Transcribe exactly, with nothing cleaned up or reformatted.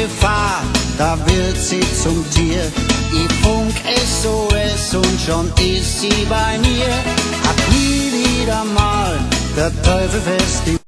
Gefahr, da wird sie zum Tier. Ich funk S O S und schon ist sie bei mir. Hat nie wieder mal der Teufel fest im